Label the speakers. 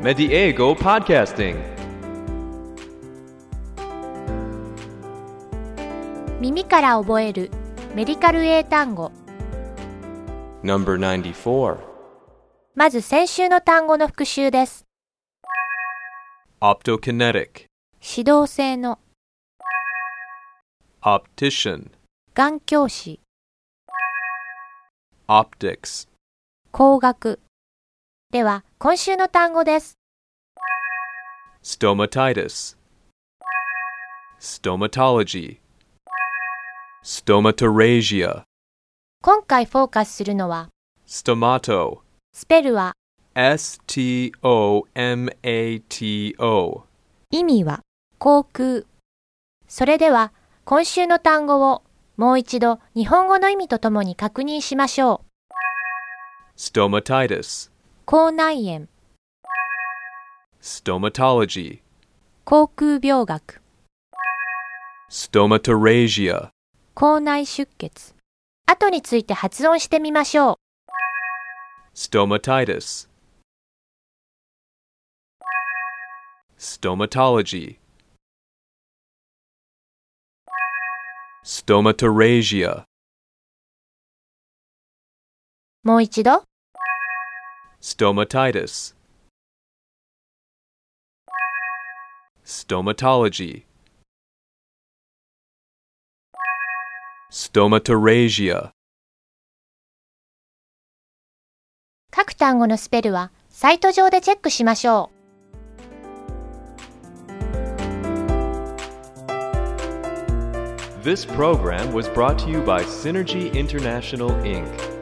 Speaker 1: Mediego Podcasting.
Speaker 2: 耳から覚えるメディカル英単語。
Speaker 1: Number 94.
Speaker 2: まず先週の単語の復習です。
Speaker 1: Optokinetic.
Speaker 2: 指導性の
Speaker 1: Optician.
Speaker 2: 眼鏡師、
Speaker 1: Optics.
Speaker 2: 光学。では今週の単語です。
Speaker 1: Stomatitis. Stomatology. Stomatophagia.
Speaker 2: 今回フォーカスするのは
Speaker 1: Stomato.
Speaker 2: スペルは
Speaker 1: S-T-O-M-A-T-O.
Speaker 2: 意味は口腔。それでは今週の単語をもう一度日本語の意味とともに確認しましょう。
Speaker 1: Stomatitis.
Speaker 2: 口内炎、
Speaker 1: Stomatology.
Speaker 2: 口腔病学、
Speaker 1: Stomatophagia.
Speaker 2: 口内出血。後について発音してみましょう。
Speaker 1: Stomatitis. Stomatology. Stomatophagia.
Speaker 2: もう一度。
Speaker 1: Stomatitis. Stomatology. Stomatophagia.
Speaker 2: 各単語のスペルはサイト上でチェックしましょう。
Speaker 1: This program was brought to you by Synergy International, Inc.